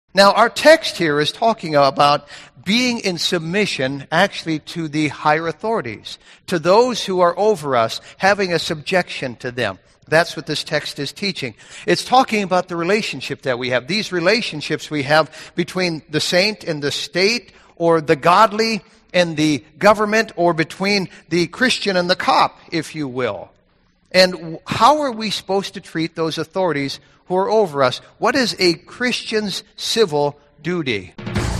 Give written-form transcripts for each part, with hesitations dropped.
Now, our text here is talking about being in submission actually to the higher authorities, to those who are over us, having a subjection to them. That's what this text is teaching. It's talking about the relationship that we have. These relationships we have between the saint and the state, or the godly and the government, or between the Christian and the cop, if you will. And how are we supposed to treat those authorities who are over us? What is a Christian's civil duty?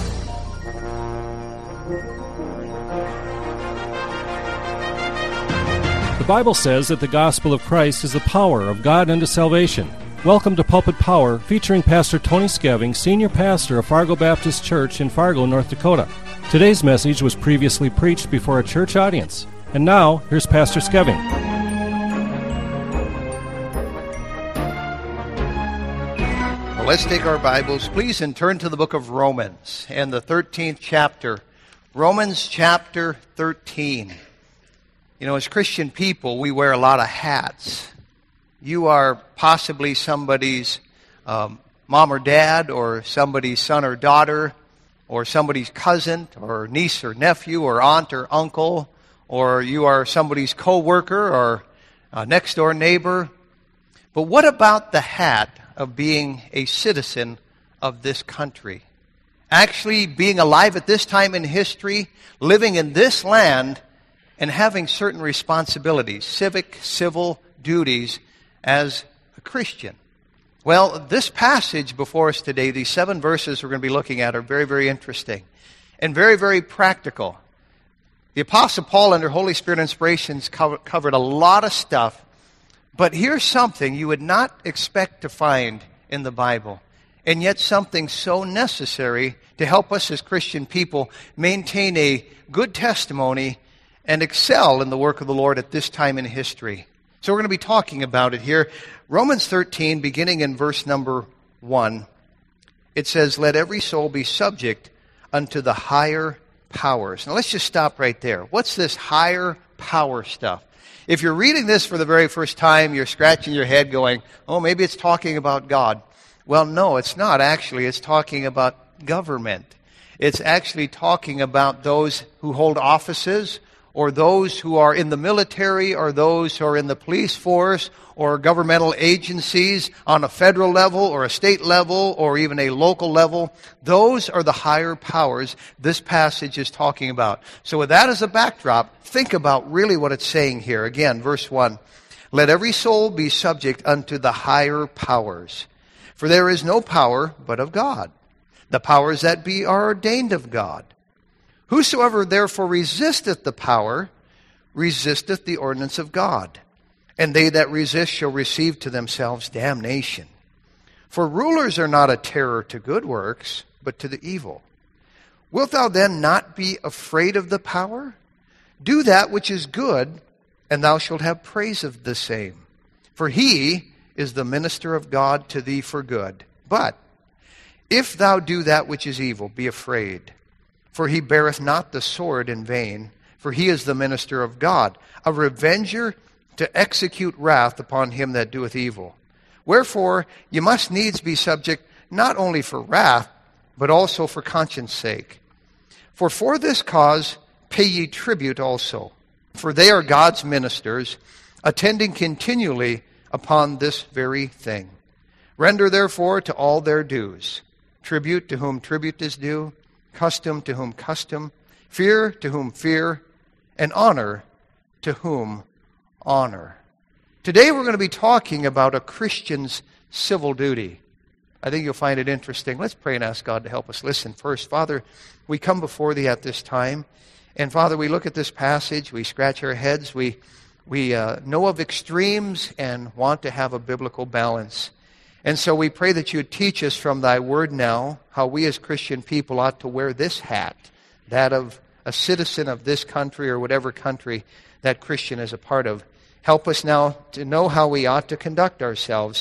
The Bible says that the gospel of Christ is the power of God unto salvation. Welcome to Pulpit Power, featuring Pastor Tony Skeving, Senior Pastor of Fargo Baptist Church in Fargo, North Dakota. Today's message was previously preached before a church audience. And now, here's Pastor Skeving. Let's take our Bibles, please, and turn to the book of Romans and the 13th chapter. Romans chapter 13. You know, as Christian people, we wear a lot of hats. You are possibly somebody's mom or dad, or somebody's son or daughter, or somebody's cousin, or niece or nephew, or aunt or uncle, or you are somebody's co-worker or next-door neighbor. But what about the hat of being a citizen of this country? Actually being alive at this time in history, living in this land, and having certain responsibilities, civic, civil duties as a Christian. Well, this passage before us today, these 7 verses we're going to be looking at, are very, very interesting and very, very practical. The Apostle Paul, under Holy Spirit inspirations, covered a lot of stuff. But here's something you would not expect to find in the Bible, and yet something so necessary to help us as Christian people maintain a good testimony and excel in the work of the Lord at this time in history. So we're going to be talking about it here. Romans 13, beginning in verse number 1, it says, "Let every soul be subject unto the higher powers." Now let's just stop right there. What's this higher power stuff? If you're reading this for the very first time, you're scratching your head going, oh, maybe it's talking about God. Well, no, it's not actually. It's talking about government. It's actually talking about those who hold offices, or those who are in the military, or those who are in the police force, or governmental agencies on a federal level, or a state level, or even a local level. Those are the higher powers this passage is talking about. So with that as a backdrop, think about really what it's saying here. Again, verse 1, "Let every soul be subject unto the higher powers. For there is no power but of God. The powers that be are ordained of God. Whosoever therefore resisteth the power, resisteth the ordinance of God. And they that resist shall receive to themselves damnation. For rulers are not a terror to good works, but to the evil. Wilt thou then not be afraid of the power? Do that which is good, and thou shalt have praise of the same. For he is the minister of God to thee for good. But if thou do that which is evil, be afraid. For he beareth not the sword in vain, for he is the minister of God, a revenger to execute wrath upon him that doeth evil. Wherefore ye must needs be subject, not only for wrath, but also for conscience sake. For this cause pay ye tribute also, for they are God's ministers, attending continually upon this very thing. Render therefore to all their dues, tribute to whom tribute is due, custom to whom custom, fear to whom fear, and honor to whom honor." Today we're going to be talking about a Christian's civil duty. I think you'll find it interesting. Let's pray and ask God to help us. Listen first. Father, we come before Thee at this time, and Father, we look at this passage, we scratch our heads, we know of extremes and want to have a biblical balance. And so we pray that you would teach us from Thy Word now how we as Christian people ought to wear this hat, that of a citizen of this country or whatever country that Christian is a part of. Help us now to know how we ought to conduct ourselves.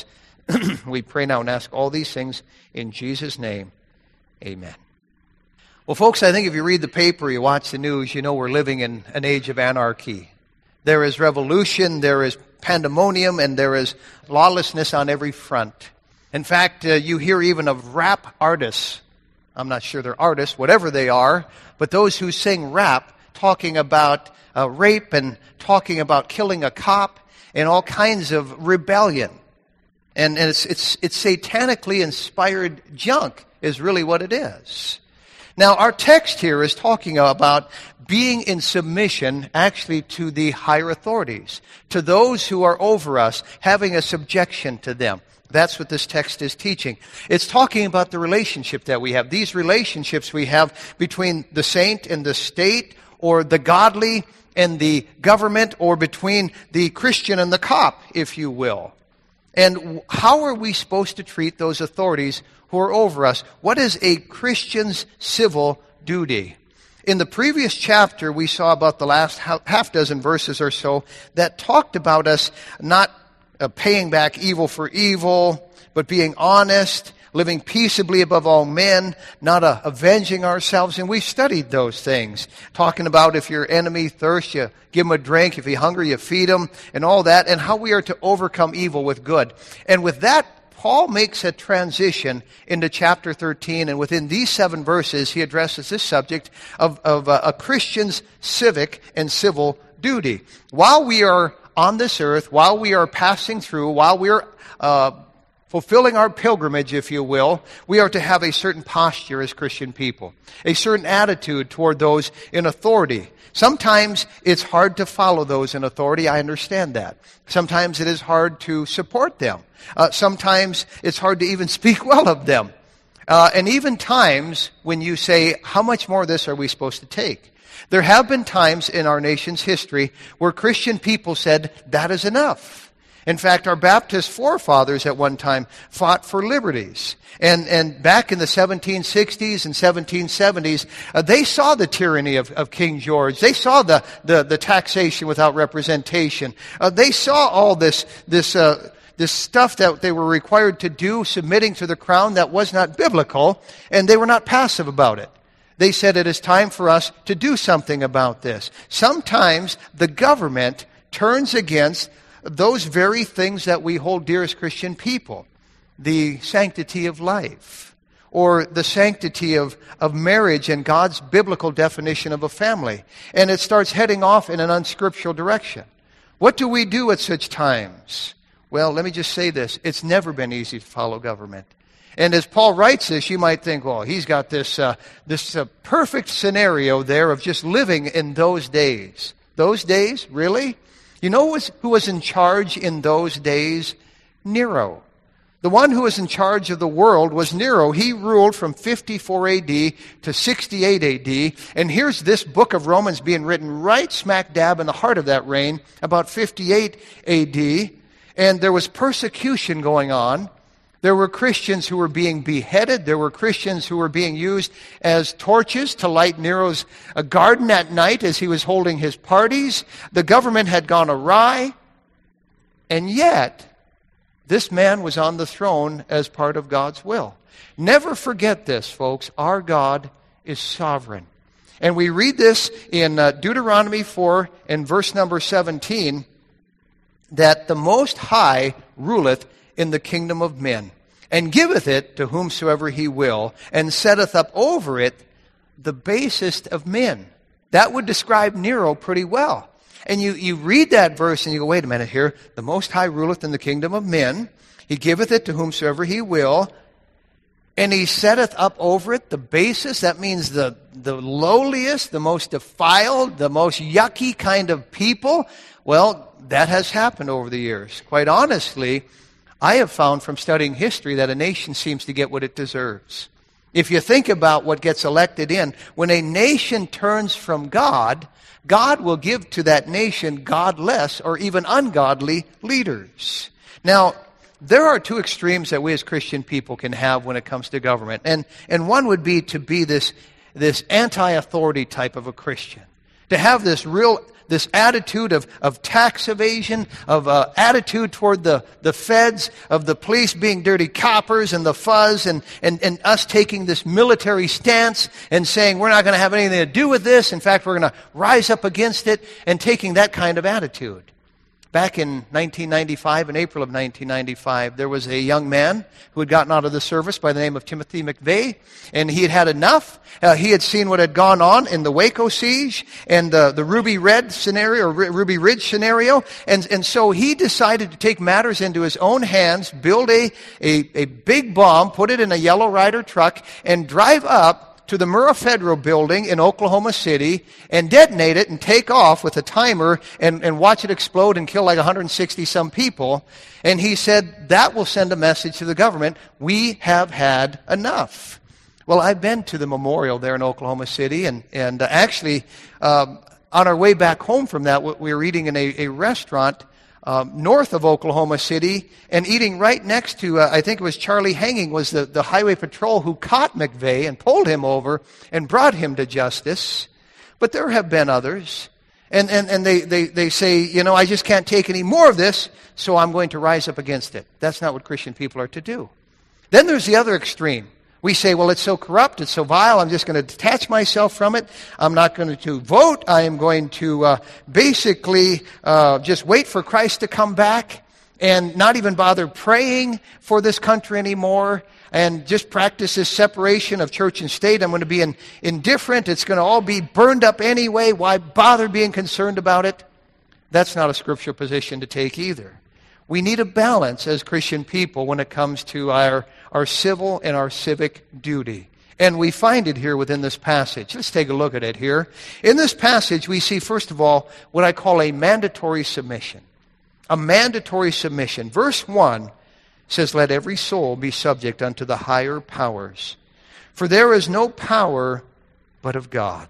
We pray now and ask all these things in Jesus' name. Amen. Well, folks, I think if you read the paper, you watch the news, you know we're living in an age of anarchy. There is revolution, there is pandemonium, and there is lawlessness on every front. In fact, you hear even of rap artists. I'm not sure they're artists, whatever they are, but those who sing rap talking about rape and talking about killing a cop and all kinds of rebellion. And it's satanically inspired junk is really what it is. Now, our text here is talking about being in submission actually to the higher authorities, to those who are over us, having a subjection to them. That's what this text is teaching. It's talking about the relationship that we have. These relationships we have between the saint and the state, or the godly and the government, or between the Christian and the cop, if you will. And how are we supposed to treat those authorities who are over us? What is a Christian's civil duty? In the previous chapter, we saw about the last half dozen verses or so that talked about us not paying back evil for evil, but being honest, living peaceably above all men, not avenging ourselves. And we studied those things, talking about if your enemy thirsts, you give him a drink. If he's hungry, you feed him, and all that, and how we are to overcome evil with good. And with that, Paul makes a transition into chapter 13, and within these 7 verses, he addresses this subject of a Christian's civic and civil duty. While we are on this earth, while we are passing through, while we are fulfilling our pilgrimage, if you will, we are to have a certain posture as Christian people, a certain attitude toward those in authority. Sometimes it's hard to follow those in authority. I understand that. Sometimes it is hard to support them. Sometimes it's hard to even speak well of them. And even times when you say, how much more of this are we supposed to take? There have been times in our nation's history where Christian people said, that is enough. In fact, our Baptist forefathers at one time fought for liberties. And back in the 1760s and 1770s, they saw the tyranny of King George. They saw the taxation without representation. They saw all this stuff that they were required to do, submitting to the crown that was not biblical, and they were not passive about it. They said it is time for us to do something about this. Sometimes the government turns against those very things that we hold dear as Christian people. The sanctity of life, or the sanctity of marriage and God's biblical definition of a family. And it starts heading off in an unscriptural direction. What do we do at such times? Well, let me just say this. It's never been easy to follow government. And as Paul writes this, you might think, well, he's got this perfect scenario there of just living in those days. Those days? Really? You know who was in charge in those days? Nero. The one who was in charge of the world was Nero. He ruled from 54 AD to 68 AD. And here's this book of Romans being written right smack dab in the heart of that reign, about 58 AD. And there was persecution going on. There were Christians who were being beheaded. There were Christians who were being used as torches to light Nero's garden at night as he was holding his parties. The government had gone awry. And yet, this man was on the throne as part of God's will. Never forget this, folks. Our God is sovereign. And we read this in Deuteronomy 4 and verse number 17, that the Most High ruleth in the kingdom of men, and giveth it to whomsoever he will, and setteth up over it the basest of men. That would describe Nero pretty well. And you read that verse and you go, wait a minute here. The Most High ruleth in the kingdom of men. He giveth it to whomsoever he will, and he setteth up over it the basest. That means the lowliest, the most defiled, the most yucky kind of people. Well, that has happened over the years. Quite honestly, I have found from studying history that a nation seems to get what it deserves. If you think about what gets elected in, when a nation turns from God, God will give to that nation godless or even ungodly leaders. Now, there are two extremes that we as Christian people can have when it comes to government. And one would be to be this anti-authority type of a Christian. To have this attitude of tax evasion, of attitude toward the feds, of the police being dirty coppers and the fuzz, and us taking this military stance and saying we're not going to have anything to do with this. In fact, we're going to rise up against it, and taking that kind of attitude. Back in 1995, in April of 1995, there was a young man who had gotten out of the service by the name of Timothy McVeigh, and he had had enough. He had seen what had gone on in the Waco siege and the Ruby Ridge scenario, and so he decided to take matters into his own hands, build a big bomb, put it in a Yellow Rider truck, and drive up to the Murrah Federal Building in Oklahoma City and detonate it and take off with a timer and watch it explode and kill like 160-some people. And he said, that will send a message to the government. We have had enough. Well, I've been to the memorial there in Oklahoma City, and actually, on our way back home from that, we were eating in a restaurant north of Oklahoma City, and eating right next to, I think it was Charlie Hanging, was the highway patrol who caught McVeigh and pulled him over and brought him to justice. But there have been others. And they say, you know, I just can't take any more of this, so I'm going to rise up against it. That's not what Christian people are to do. Then there's the other extreme. We say, well, it's so corrupt, it's so vile, I'm just going to detach myself from it. I'm not going to vote. I am going to basically just wait for Christ to come back and not even bother praying for this country anymore and just practice this separation of church and state. I'm going to be indifferent. It's going to all be burned up anyway. Why bother being concerned about it? That's not a scriptural position to take either. We need a balance as Christian people when it comes to our civil and our civic duty. And we find it here within this passage. Let's take a look at it here. In this passage, we see, first of all, what I call a mandatory submission. A mandatory submission. Verse 1 says, let every soul be subject unto the higher powers. For there is no power but of God.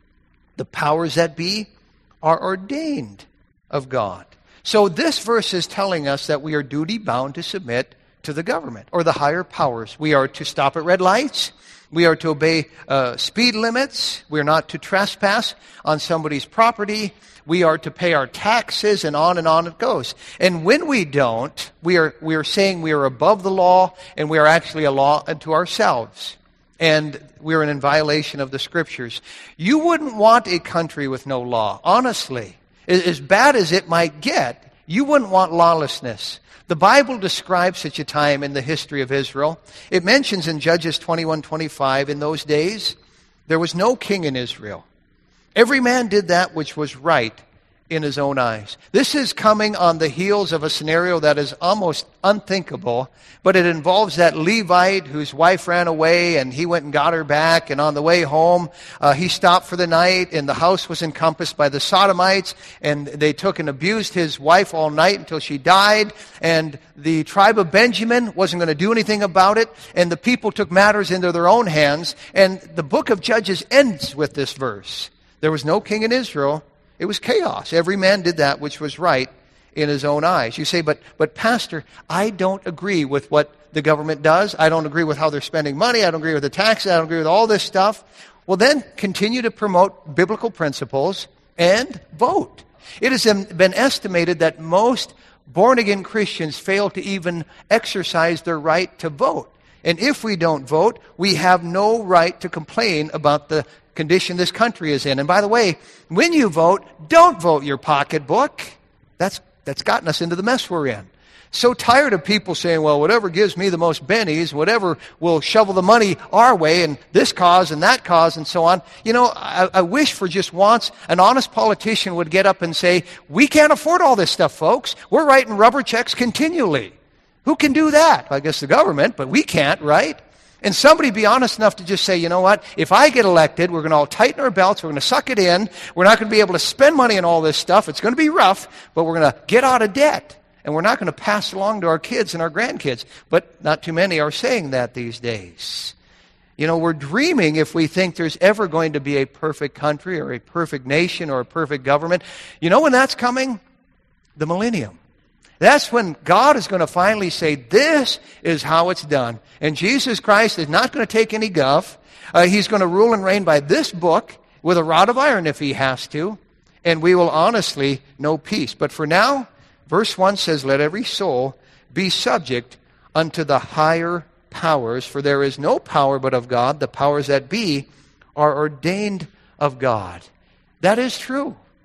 The powers that be are ordained of God. So this verse is telling us that we are duty-bound to submit to the government or the higher powers. We are to stop at red lights. We are to obey speed limits. We are not to trespass on somebody's property. We are to pay our taxes, and on it goes. And when we don't, we are saying we are above the law, and we are actually a law unto ourselves. And we are in violation of the Scriptures. You wouldn't want a country with no law, honestly. As bad as it might get, you wouldn't want lawlessness. The Bible describes such a time in the history of Israel. It mentions in Judges 21:25, in those days, there was no king in Israel. Every man did that which was right in his own eyes. This is coming on the heels of a scenario that is almost unthinkable, but it involves that Levite whose wife ran away, and he went and got her back, and on the way home, he stopped for the night, and the house was encompassed by the Sodomites, and they took and abused his wife all night until she died, and the tribe of Benjamin wasn't going to do anything about it, and the people took matters into their own hands, and the book of Judges ends with this verse. There was no king in Israel. It was chaos. Every man did that which was right in his own eyes. You say, but Pastor, I don't agree with what the government does. I don't agree with how they're spending money. I don't agree with the taxes. I don't agree with all this stuff. Well, then continue to promote biblical principles and vote. It has been estimated that most born-again Christians fail to even exercise their right to vote. And if we don't vote, we have no right to complain about the condition this country is in. And by the way, when you vote, don't vote your pocketbook. That's gotten us into the mess we're in. So tired of people saying, well, whatever gives me the most bennies, whatever will shovel the money our way, and this cause and that cause and so on. You know, I wish for just once an honest politician would get up and say, we can't afford all this stuff, folks. We're writing rubber checks continually. Who can do that? I guess the government, but we can't, right? And somebody be honest enough to just say, you know what, if I get elected, we're going to all tighten our belts, we're going to suck it in, we're not going to be able to spend money on all this stuff, it's going to be rough, but we're going to get out of debt, and we're not going to pass it along to our kids and our grandkids. But not too many are saying that these days. You know, we're dreaming if we think there's ever going to be a perfect country or a perfect nation or a perfect government. You know when that's coming? The millennium. That's when God is going to finally say, this is how it's done. And Jesus Christ is not going to take any guff. He's going to rule and reign by this book with a rod of iron if he has to. And we will honestly know peace. But for now, verse 1 says, let every soul be subject unto the higher powers. For there is no power but of God. The powers that be are ordained of God. That is true.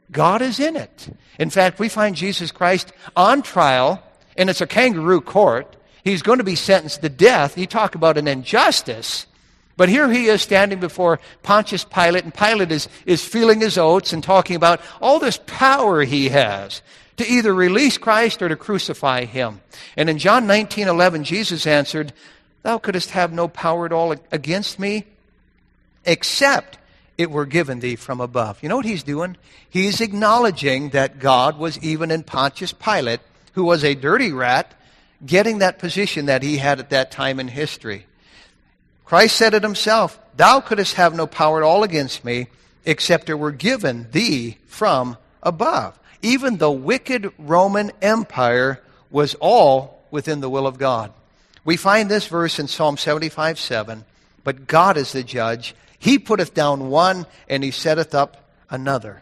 God is in it. In fact, we find Jesus Christ on trial, and it's a kangaroo court. He's going to be sentenced to death. You talk about an injustice. But here he is standing before Pontius Pilate, and Pilate is feeling his oats and talking about all this power he has to either release Christ or to crucify him. And in John 19:11, Jesus answered, "Thou couldst have no power at all against me, except it were given thee from above." You know what he's doing? He's acknowledging that God was even in Pontius Pilate, who was a dirty rat, getting that position that he had at that time in history. Christ said it himself, "Thou couldst have no power at all against me, except it were given thee from above." Even the wicked Roman Empire was all within the will of God. We find this verse in Psalm 75:7. "But God is the judge. He putteth down one, and he setteth up another."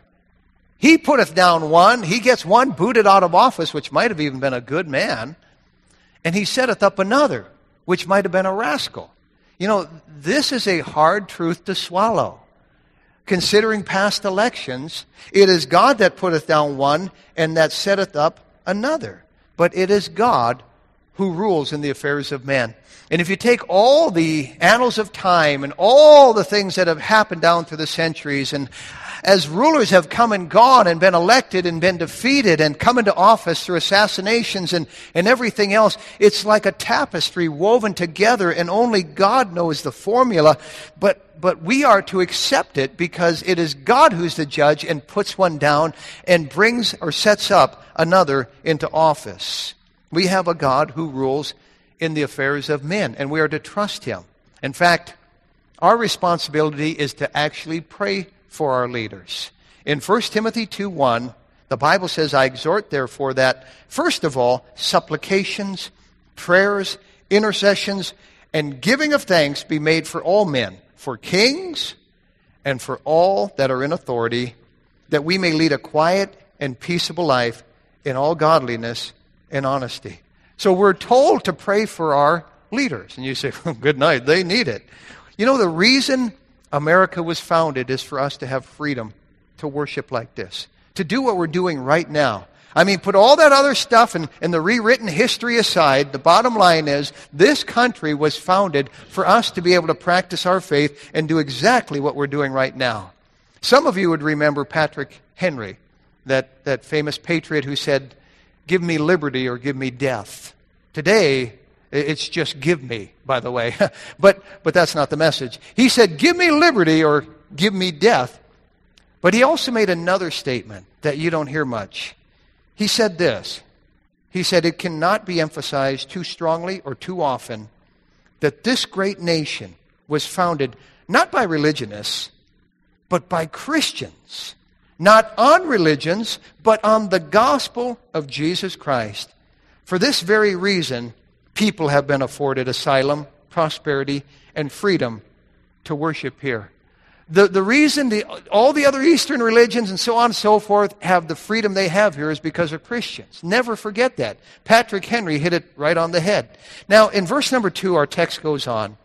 He putteth down one. He gets one booted out of office, which might have even been a good man. And he setteth up another, which might have been a rascal. You know, this is a hard truth to swallow. Considering past elections, it is God that putteth down one and that setteth up another. But it is God who rules in the affairs of men. And if you take all the annals of time and all the things that have happened down through the centuries, and as rulers have come and gone and been elected and been defeated and come into office through assassinations and everything else, it's like a tapestry woven together, and only God knows the formula. But we are to accept it because it is God who's the judge and puts one down and brings or sets up another into office. We have a God who rules in the affairs of men, and we are to trust him. In fact, our responsibility is to actually pray for our leaders. In 1 Timothy 2:1, the Bible says, "I exhort therefore that, first of all, supplications, prayers, intercessions, and giving of thanks be made for all men, for kings, and for all that are in authority, that we may lead a quiet and peaceable life in all godliness and honesty." So we're told to pray for our leaders. And you say, good night, they need it. You know, the reason America was founded is for us to have freedom to worship like this, to do what we're doing right now. I mean, put all that other stuff and the rewritten history aside. The bottom line is this country was founded for us to be able to practice our faith and do exactly what we're doing right now. Some of you would remember Patrick Henry, that famous patriot who said, "Give me liberty or give me death." Today, it's just give me, by the way. but that's not the message. He said, "Give me liberty or give me death." But he also made another statement that you don't hear much. He said this. He said, "It cannot be emphasized too strongly or too often that this great nation was founded not by religionists, but by Christians. Not on religions, but on the gospel of Jesus Christ. For this very reason, people have been afforded asylum, prosperity, and freedom to worship here." The reason all the other Eastern religions and so on and so forth have the freedom they have here is because of Christians. Never forget that. Patrick Henry hit it right on the head. Now, in verse number 2, our text goes on.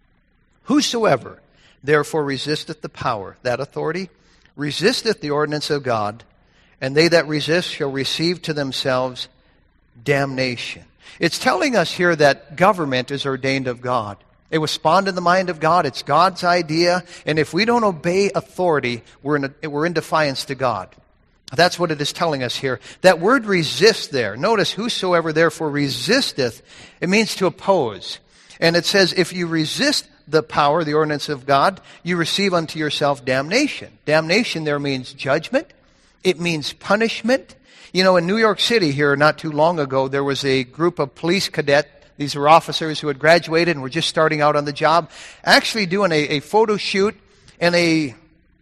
"Whosoever therefore resisteth the power," that authority, "resisteth the ordinance of God, and they that resist shall receive to themselves damnation." It's telling us here that government is ordained of God. It was spawned in the mind of God. It's God's idea. And if we don't obey authority, we're in defiance to God. That's what it is telling us here. That word resist there. Notice, "whosoever therefore resisteth," it means to oppose. And it says, if you resist the power, the ordinance of God, you receive unto yourself damnation. Damnation there means judgment. It means punishment. You know, in New York City here not too long ago, there was a group of police cadets. These were officers who had graduated and were just starting out on the job, actually doing a photo shoot, and a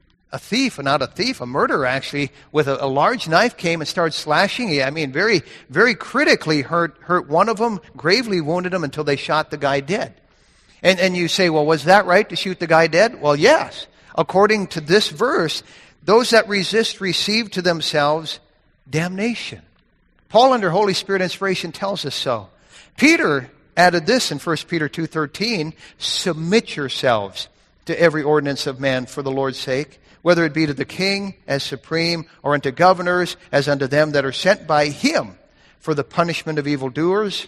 murderer actually, with a large knife came and started slashing. I mean, very, very critically hurt one of them, gravely wounded him until they shot the guy dead. And you say, well, was that right to shoot the guy dead? Well, yes. According to this verse, those that resist receive to themselves damnation. Paul, under Holy Spirit inspiration, tells us so. Peter added this in 1 Peter 2:13, "Submit yourselves to every ordinance of man for the Lord's sake, whether it be to the king as supreme, or unto governors as unto them that are sent by him for the punishment of evildoers,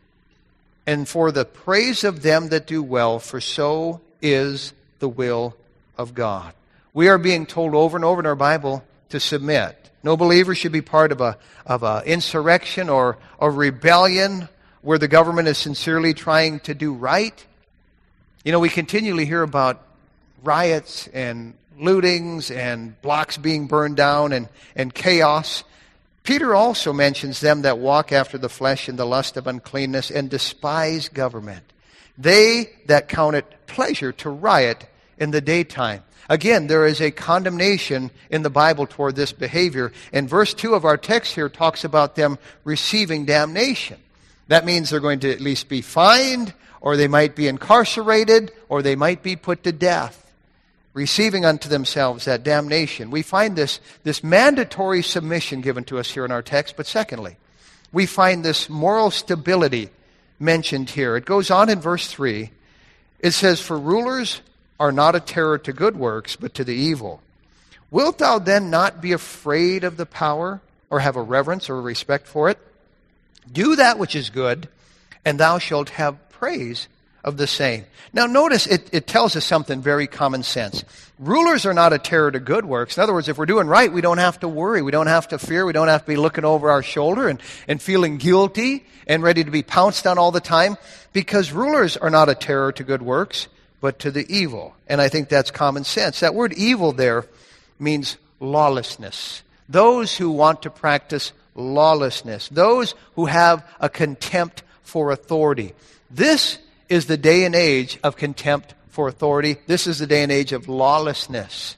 and for the praise of them that do well, for so is the will of God. We are being told over and over in our Bible to submit. No believer should be part of a insurrection or a rebellion where the government is sincerely trying to do right. You know, we continually hear about riots and lootings and blocks being burned down and chaos. Peter also mentions them that walk after the flesh in the lust of uncleanness and despise government. They that count it pleasure to riot in the daytime. Again, there is a condemnation in the Bible toward this behavior. And verse 2 of our text here talks about them receiving damnation. That means they're going to at least be fined, or they might be incarcerated, or they might be put to death, receiving unto themselves that damnation. We find this mandatory submission given to us here in our text. But secondly, we find this moral stability mentioned here. It goes on in verse 3. It says, "For rulers are not a terror to good works, but to the evil. Wilt thou then not be afraid of the power, or have a reverence or a respect for it? Do that which is good, and thou shalt have praise of the same." Now notice it tells us something very common sense. Rulers are not a terror to good works. In other words, if we're doing right, we don't have to worry. We don't have to fear. We don't have to be looking over our shoulder and feeling guilty and ready to be pounced on all the time, because rulers are not a terror to good works, but to the evil. And I think that's common sense. That word evil there means lawlessness. Those who want to practice lawlessness. Those who have a contempt for authority. This is the day and age of contempt for authority. This is the day and age of lawlessness.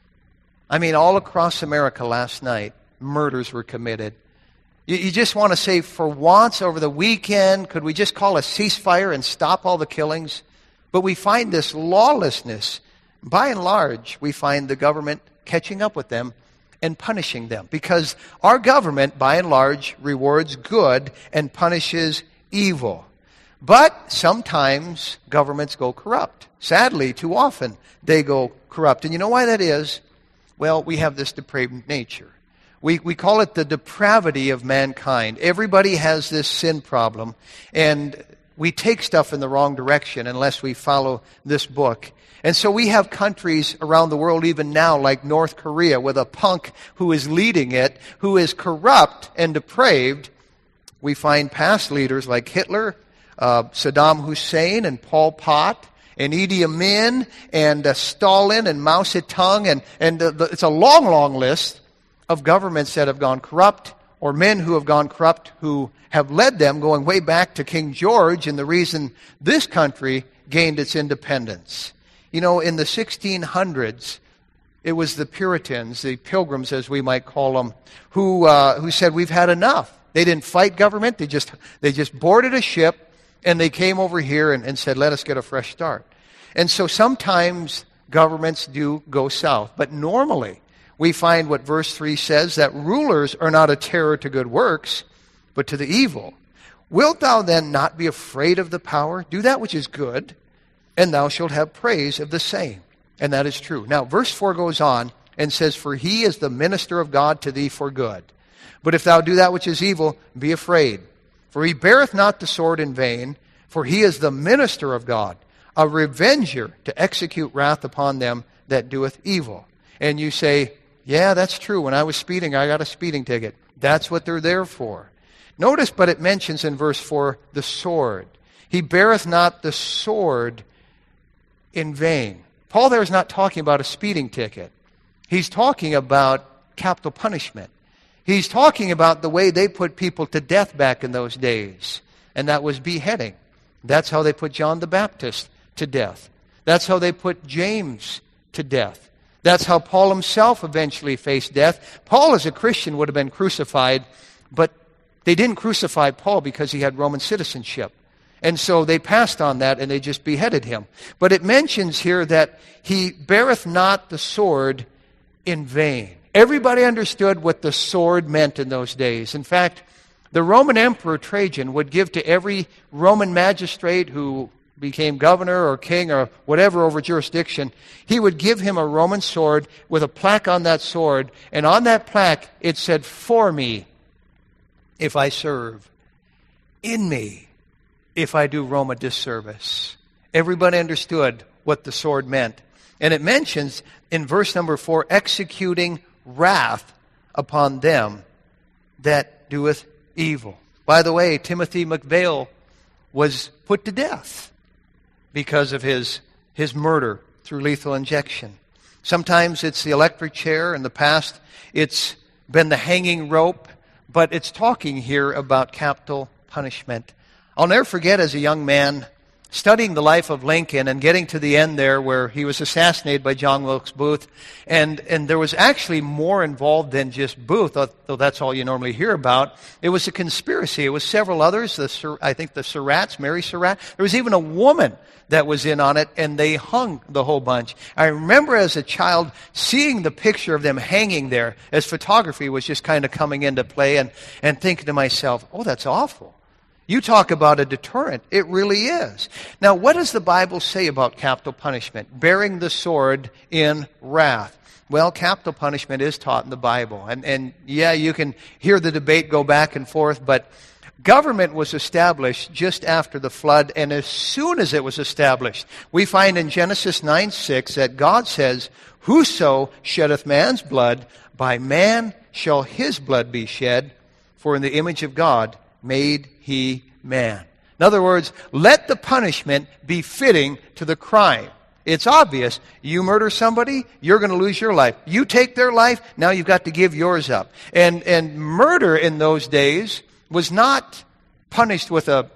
I mean, all across America last night, murders were committed. You just want to say, for once over the weekend, could we just call a ceasefire and stop all the killings? But we find this lawlessness. By and large, we find the government catching up with them and punishing them. Because our government, by and large, rewards good and punishes evil. But sometimes governments go corrupt. Sadly, too often, they go corrupt. And you know why that is? Well, we have this depraved nature. We call it the depravity of mankind. Everybody has this sin problem, and we take stuff in the wrong direction unless we follow this book. And so we have countries around the world even now, like North Korea, with a punk who is leading it, who is corrupt and depraved. We find past leaders like Hitler, Saddam Hussein, and Pol Pot, and Idi Amin, and Stalin, and Mao Zedong, and it's a long, long list of governments that have gone corrupt, or men who have gone corrupt who have led them, going way back to King George and the reason this country gained its independence. You know, in the 1600s, it was the Puritans, the Pilgrims as we might call them, who said, we've had enough. They didn't fight government, they just boarded a ship and they came over here and said, let us get a fresh start. And so sometimes governments do go south, but normally we find what verse 3 says, that rulers are not a terror to good works, but to the evil. Wilt thou then not be afraid of the power? Do that which is good, and thou shalt have praise of the same. And that is true. Now, verse 4 goes on and says, for he is the minister of God to thee for good. But if thou do that which is evil, be afraid. For he beareth not the sword in vain, for he is the minister of God, a revenger to execute wrath upon them that doeth evil. And you say, yeah, that's true. When I was speeding, I got a speeding ticket. That's what they're there for. Notice, but it mentions in verse 4, the sword. He beareth not the sword in vain. Paul there is not talking about a speeding ticket. He's talking about capital punishment. He's talking about the way they put people to death back in those days. And that was beheading. That's how they put John the Baptist to death. That's how they put James to death. That's how Paul himself eventually faced death. Paul as a Christian would have been crucified, but they didn't crucify Paul because he had Roman citizenship. And so they passed on that and they just beheaded him. But it mentions here that he beareth not the sword in vain. Everybody understood what the sword meant in those days. In fact, the Roman Emperor Trajan would give to every Roman magistrate who became governor or king or whatever over jurisdiction, he would give him a Roman sword with a plaque on that sword, and on that plaque it said, "For me, if I serve; in me, if I do Rome a disservice." Everybody understood what the sword meant. And it mentions in verse number 4, executing wrath upon them that doeth evil. By the way, Timothy McVeigh was put to death because of his murder through lethal injection. Sometimes it's the electric chair. In the past, it's been the hanging rope. But it's talking here about capital punishment. I'll never forget, as a young man, studying the life of Lincoln and getting to the end there where he was assassinated by John Wilkes Booth. And there was actually more involved than just Booth, though that's all you normally hear about. It was a conspiracy. It was several others. I think the Surratts, Mary Surratt. There was even a woman that was in on it, and they hung the whole bunch. I remember as a child seeing the picture of them hanging there as photography was just kind of coming into play and thinking to myself, oh, that's awful. You talk about a deterrent. It really is. Now, what does the Bible say about capital punishment? Bearing the sword in wrath. Well, capital punishment is taught in the Bible. And yeah, you can hear the debate go back and forth, but government was established just after the flood, and as soon as it was established, we find in Genesis 9:6 that God says, "Whoso sheddeth man's blood, by man shall his blood be shed, for in the image of God made he man." In other words, let the punishment be fitting to the crime. It's obvious. You murder somebody, you're going to lose your life. You take their life, now you've got to give yours up. And murder in those days was not punished with a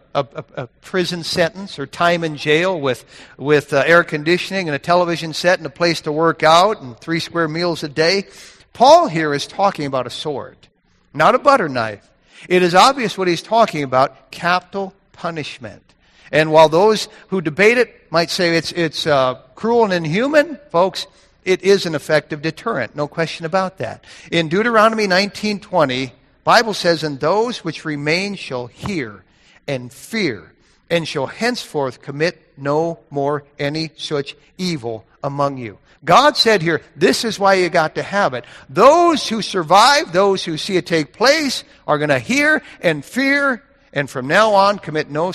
prison sentence or time in jail with air conditioning and a television set and a place to work out and 3 square meals a day. Paul here is talking about a sword, not a butter knife. It is obvious what he's talking about, capital punishment. And while those who debate it might say it's cruel and inhuman, folks, it is an effective deterrent, no question about that. In Deuteronomy 19:20, Bible says, "And those which remain shall hear and fear, and shall henceforth commit no more any such evil among you." God said here, this is why you got to have it. Those who survive, those who see it take place, are going to hear and fear, and from now on commit no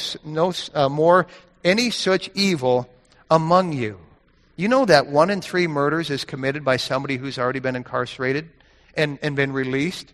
more any such evil among you. You know that 1 in 3 murders is committed by somebody who's already been incarcerated and been released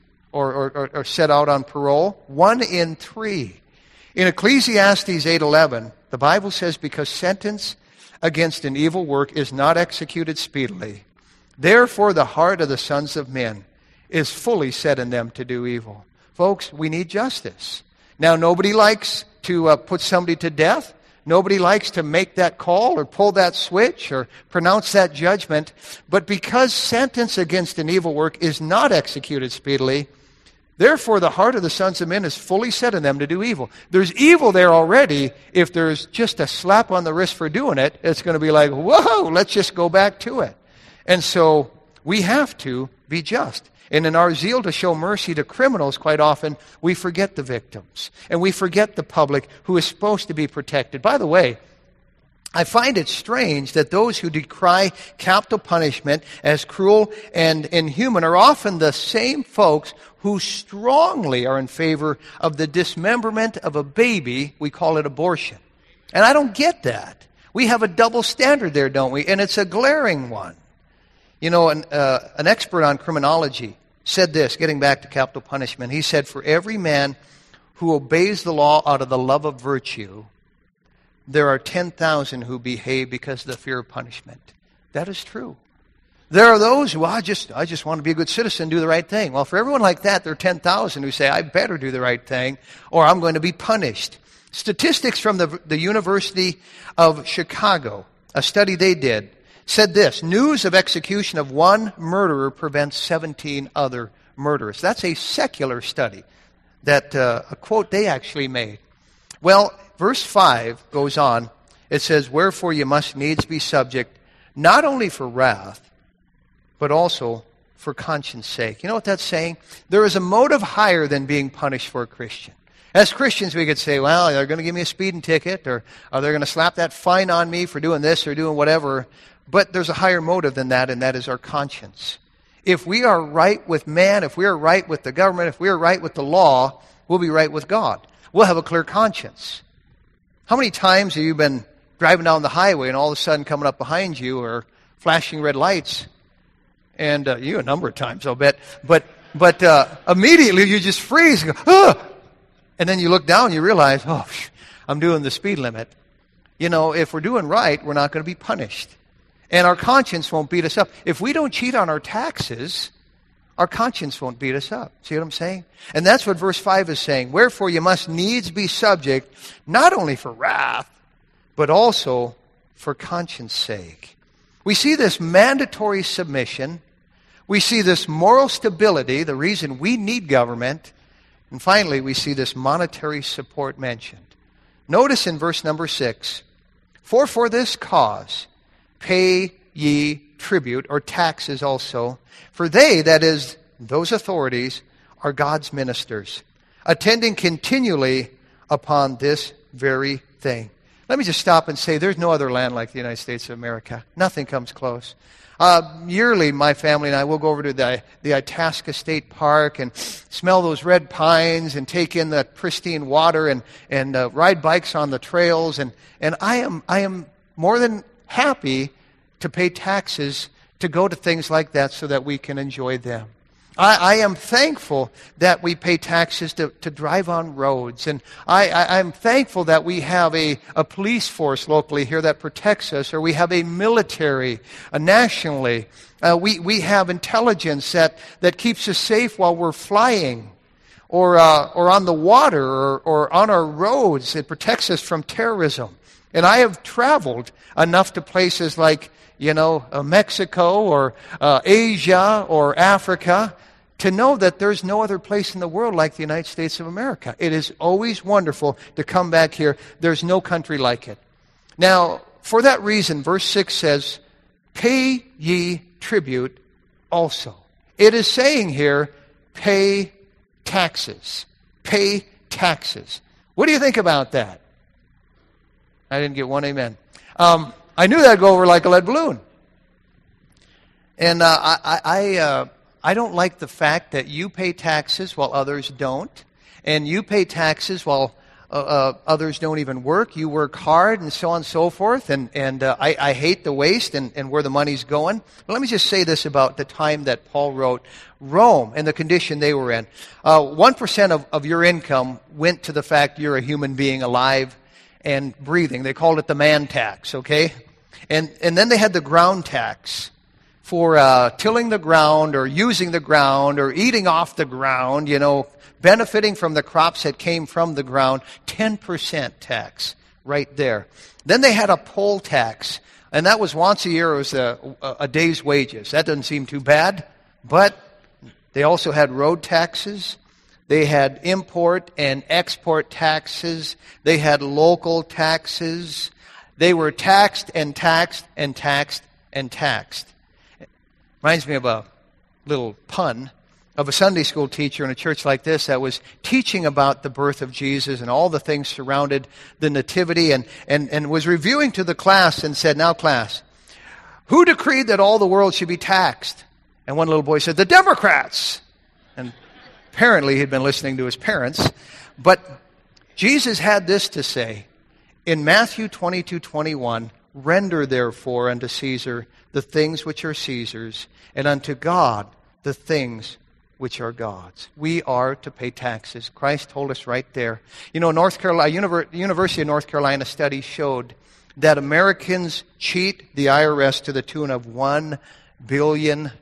or set out on parole? 1 in 3. In Ecclesiastes 8:11, the Bible says, "Because sentence against an evil work is not executed speedily, therefore the heart of the sons of men is fully set in them to do evil." Folks, we need justice. Now, nobody likes to put somebody to death. Nobody likes to make that call or pull that switch or pronounce that judgment. But because sentence against an evil work is not executed speedily, therefore the heart of the sons of men is fully set in them to do evil. There's evil there already. If there's just a slap on the wrist for doing it, it's going to be like, whoa, let's just go back to it. And so we have to be just. And in our zeal to show mercy to criminals, quite often, we forget the victims. And we forget the public who is supposed to be protected. By the way, I find it strange that those who decry capital punishment as cruel and inhuman are often the same folks who strongly are in favor of the dismemberment of a baby. We call it abortion. And I don't get that. We have a double standard there, don't we? And it's a glaring one. You know, an expert on criminology said this, getting back to capital punishment. He said, "For every man who obeys the law out of the love of virtue, there are 10,000 who behave because of the fear of punishment." That is true. There are those who, I just want to be a good citizen, do the right thing. Well, for everyone like that, there are 10,000 who say, I better do the right thing, or I'm going to be punished. Statistics from the University of Chicago, a study they did, said this: news of execution of one murderer prevents 17 other murderers. That's a secular study, that a quote they actually made. Well, verse 5 goes on. It says, "Wherefore you must needs be subject, not only for wrath, but also for conscience sake." You know what that's saying? There is a motive higher than being punished for a Christian. As Christians, we could say, well, they're going to give me a speeding ticket, or they're going to slap that fine on me for doing this or doing whatever. But there's a higher motive than that, and that is our conscience. If we are right with man, if we are right with the government, if we are right with the law, we'll be right with God. We'll have a clear conscience. How many times have you been driving down the highway and all of a sudden coming up behind you or flashing red lights? And you a number of times, I'll bet. But immediately you just freeze and go, ah! And then you look down and you realize, oh, I'm doing the speed limit. You know, if we're doing right, we're not going to be punished. And our conscience won't beat us up. If we don't cheat on our taxes, our conscience won't beat us up. See what I'm saying? And that's what verse 5 is saying. Wherefore you must needs be subject, not only for wrath, but also for conscience sake. We see this mandatory submission. We see this moral stability, the reason we need government. And finally, we see this monetary support mentioned. Notice in verse number 6, for this cause pay ye tribute, or taxes also, for they, that is, those authorities, are God's ministers, attending continually upon this very thing. Let me just stop and say there's no other land like the United States of America. Nothing comes close. Yearly, my family and I will go over to the Itasca State Park and smell those red pines and take in the pristine water and ride bikes on the trails. And I am more than happy to pay taxes to go to things like that so that we can enjoy them. I am thankful that we pay taxes to drive on roads. And I'm thankful that we have a police force locally here that protects us, or we have a military nationally. We have intelligence that keeps us safe while we're flying, or on the water, or on our roads. It protects us from terrorism. And I have traveled enough to places like, Mexico or Asia or Africa to know that there's no other place in the world like the United States of America. It is always wonderful to come back here. There's no country like it. Now, for that reason, verse 6 says, pay ye tribute also. It is saying here, pay taxes. Pay taxes. What do you think about that? I didn't get one amen. I knew that'd go over like a lead balloon. And I don't like the fact that you pay taxes while others don't. And you pay taxes while others don't even work. You work hard and so on and so forth. And I hate the waste and where the money's going. But let me just say this about the time that Paul wrote Rome and the condition they were in. 1% of your income went to the fact you're a human being alive and breathing. They called it the man tax, okay? And then they had the ground tax for tilling the ground or using the ground or eating off the ground, benefiting from the crops that came from the ground. 10% tax right there. Then they had a poll tax, and that was once a year. It was a day's wages. That doesn't seem too bad, but they also had road taxes. They had import and export taxes. They had local taxes. They were taxed and taxed and taxed and taxed. Reminds me of a little pun of a Sunday school teacher in a church like this that was teaching about the birth of Jesus and all the things surrounded the nativity and was reviewing to the class and said, now class, who decreed that all the world should be taxed? And one little boy said, the Democrats. And apparently he'd been listening to his parents. But Jesus had this to say in Matthew 22:21, render therefore unto Caesar the things which are Caesar's, and unto God the things which are God's. We are to pay taxes. Christ told us right there. North Carolina, University of North Carolina study showed that Americans cheat the IRS to the tune of $100 billion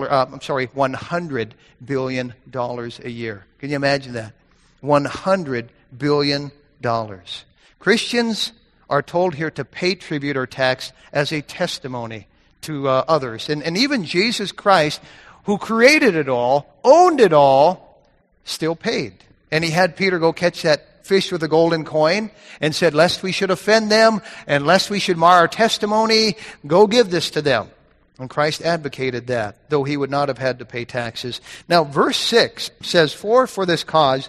a year. Can you imagine that? $100 billion. Christians are told here to pay tribute or tax as a testimony to others. And even Jesus Christ, who created it all, owned it all, still paid. And he had Peter go catch that fish with a golden coin and said, lest we should offend them and lest we should mar our testimony, go give this to them. And Christ advocated that, though he would not have had to pay taxes. Now, verse 6 says, for this cause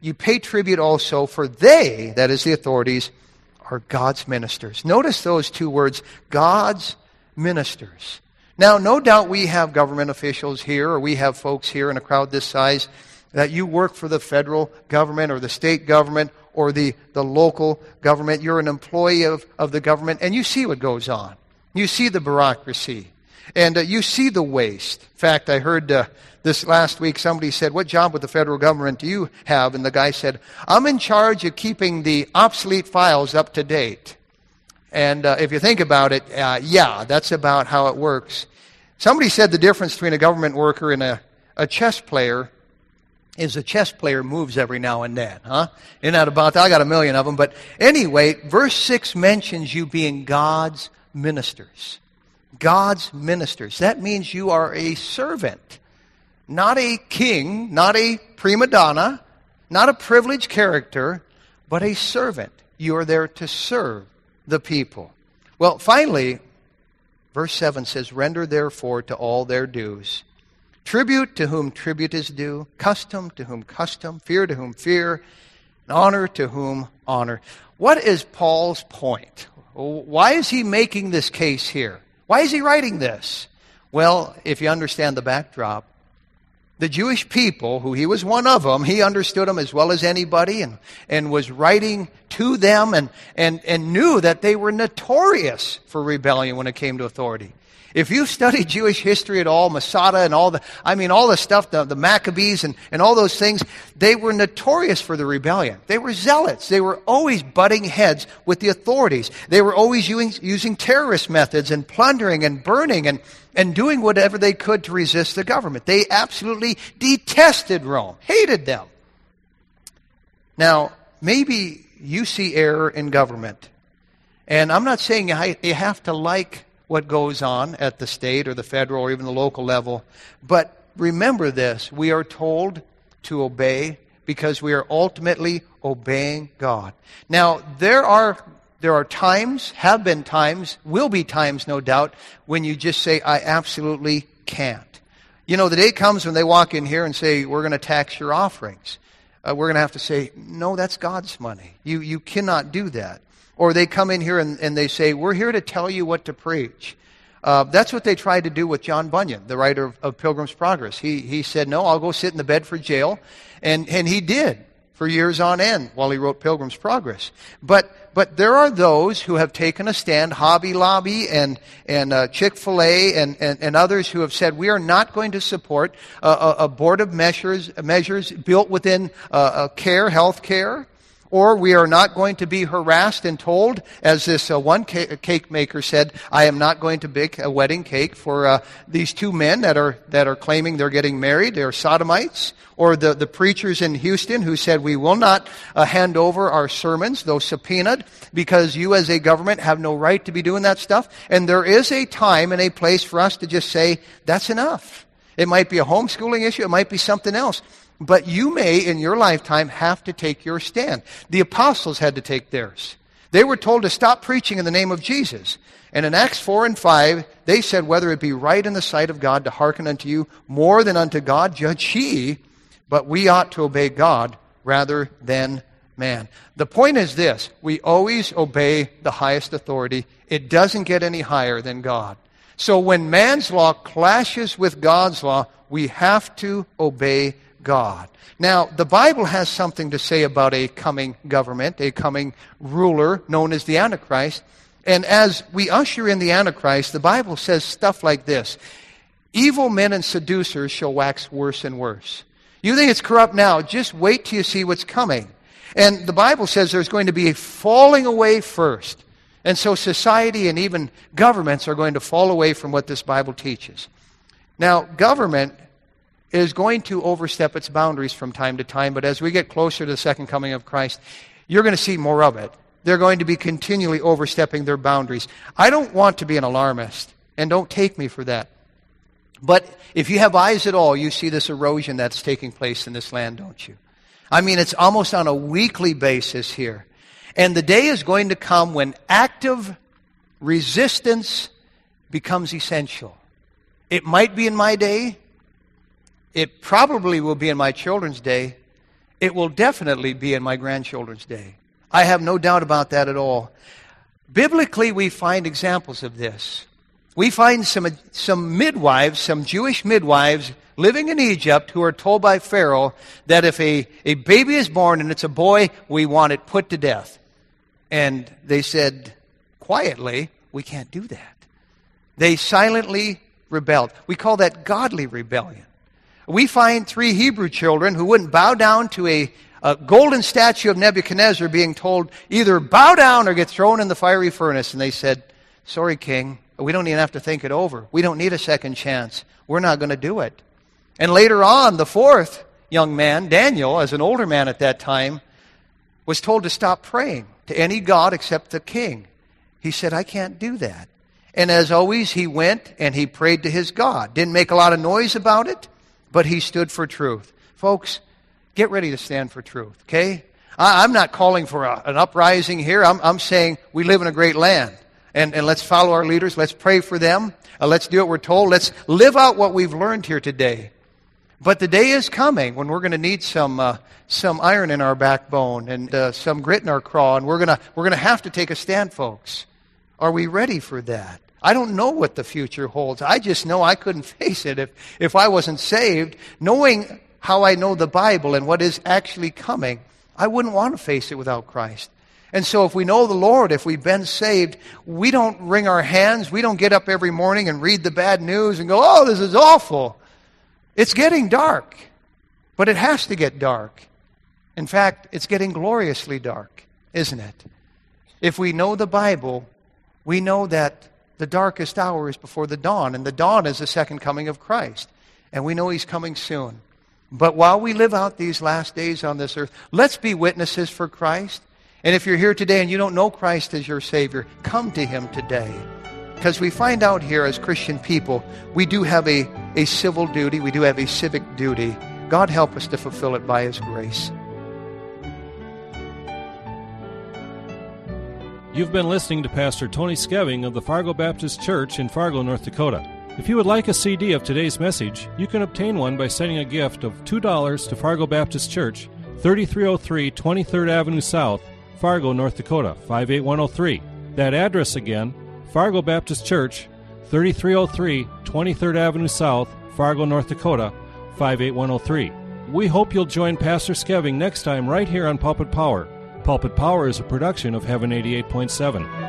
you pay tribute also, for they, that is the authorities, are God's ministers. Notice those two words, God's ministers. Now, no doubt we have government officials here, or we have folks here in a crowd this size, that you work for the federal government or the state government or the local government. You're an employee of the government, and you see what goes on. You see the bureaucracy, and you see the waste. In fact, I heard this last week somebody said, what job with the federal government do you have? And the guy said, I'm in charge of keeping the obsolete files up to date. And if you think about it, yeah, that's about how it works. Somebody said the difference between a government worker and a chess player is a chess player moves every now and then, huh? Isn't that about that? I got a million of them. But anyway, verse 6 mentions you being God's ministers. God's ministers. That means you are a servant. Not a king, not a prima donna, not a privileged character, but a servant. You are there to serve the people. Well, finally, verse 7 says, render therefore to all their dues. Tribute to whom tribute is due, custom to whom custom, fear to whom fear, and honor to whom honor. What is Paul's point? Why is he making this case here? Why is he writing this? Well, if you understand the backdrop, the Jewish people, who he was one of them, he understood them as well as anybody and was writing to them and knew that they were notorious for rebellion when it came to authority. If you study Jewish history at all, Masada and all the stuff, the Maccabees and all those things, they were notorious for the rebellion. They were zealots. They were always butting heads with the authorities. They were always using terrorist methods and plundering and burning and doing whatever they could to resist the government. They absolutely detested Rome, hated them. Now, maybe you see error in government. And I'm not saying you have to like what goes on at the state or the federal or even the local level. But remember this, we are told to obey because we are ultimately obeying God. Now, there are times, have been times, will be times, no doubt, when you just say, I absolutely can't. You know, the day comes when they walk in here and say, we're going to tax your offerings. We're going to have to say, no, that's God's money. You cannot do that. Or they come in here and they say, we're here to tell you what to preach. That's what they tried to do with John Bunyan, the writer of Pilgrim's Progress. He said, no, I'll go sit in the Bedford jail. And he did for years on end while he wrote Pilgrim's Progress. But there are those who have taken a stand, Hobby Lobby and Chick-fil-A and others who have said, we are not going to support a board of measures built within health care. Or we are not going to be harassed and told, as this one cake maker said, I am not going to bake a wedding cake for these two men that are claiming they're getting married. They're sodomites. Or the preachers in Houston who said, we will not hand over our sermons, though subpoenaed, because you as a government have no right to be doing that stuff. And there is a time and a place for us to just say, that's enough. It might be a homeschooling issue. It might be something else. But you may, in your lifetime, have to take your stand. The apostles had to take theirs. They were told to stop preaching in the name of Jesus. And in Acts 4 and 5, they said, whether it be right in the sight of God to hearken unto you more than unto God, judge he, but we ought to obey God rather than man. The point is this, we always obey the highest authority. It doesn't get any higher than God. So when man's law clashes with God's law, we have to obey God. Now, the Bible has something to say about a coming government, a coming ruler known as the Antichrist. And as we usher in the Antichrist, the Bible says stuff like this. Evil men and seducers shall wax worse and worse. You think it's corrupt now, just wait till you see what's coming. And the Bible says there's going to be a falling away first. And so society and even governments are going to fall away from what this Bible teaches. Now, government is going to overstep its boundaries from time to time, but as we get closer to the second coming of Christ, you're going to see more of it. They're going to be continually overstepping their boundaries. I don't want to be an alarmist, and don't take me for that. But if you have eyes at all, you see this erosion that's taking place in this land, don't you? I mean, it's almost on a weekly basis here. And the day is going to come when active resistance becomes essential. It might be in my day. It probably will be in my children's day. it will definitely be in my grandchildren's day. I have no doubt about that at all. Biblically, we find examples of this. We find some midwives, some Jewish midwives living in Egypt who are told by Pharaoh that if a baby is born and it's a boy, we want it put to death. And they said, quietly, we can't do that. They silently rebelled. We call that godly rebellion. We find 3 Hebrew children who wouldn't bow down to a golden statue of Nebuchadnezzar being told either bow down or get thrown in the fiery furnace. And they said, sorry, king, we don't even have to think it over. We don't need a second chance. We're not going to do it. And later on, the 4th young man, Daniel, as an older man at that time, was told to stop praying to any god except the king. He said, I can't do that. And as always, he went and he prayed to his God. Didn't make a lot of noise about it, but he stood for truth. Folks, get ready to stand for truth, okay? I'm not calling for an uprising here. I'm saying we live in a great land. And let's follow our leaders. Let's pray for them. Let's do what we're told. Let's live out what we've learned here today. But the day is coming when we're going to need some iron in our backbone and some grit in our craw, and we're going to have to take a stand, folks. Are we ready for that? I don't know what the future holds. I just know I couldn't face it if I wasn't saved. Knowing how I know the Bible and what is actually coming, I wouldn't want to face it without Christ. And so if we know the Lord, if we've been saved, we don't wring our hands. We don't get up every morning and read the bad news and go, oh, this is awful. It's getting dark, but it has to get dark. In fact, it's getting gloriously dark, isn't it? If we know the Bible, we know that the darkest hour is before the dawn, and the dawn is the second coming of Christ. And we know He's coming soon. But while we live out these last days on this earth, let's be witnesses for Christ. And if you're here today and you don't know Christ as your Savior, come to Him today. Because we find out here as Christian people, we do have a civil duty, we do have a civic duty. God help us to fulfill it by His grace. You've been listening to Pastor Tony Skeving of the Fargo Baptist Church in Fargo, North Dakota. If you would like a CD of today's message, you can obtain one by sending a gift of $2 to Fargo Baptist Church, 3303 23rd Avenue South, Fargo, North Dakota, 58103. That address again, Fargo Baptist Church, 3303 23rd Avenue South, Fargo, North Dakota, 58103. We hope you'll join Pastor Skeving next time right here on Pulpit Power. Pulpit Power is a production of Heaven 88.7.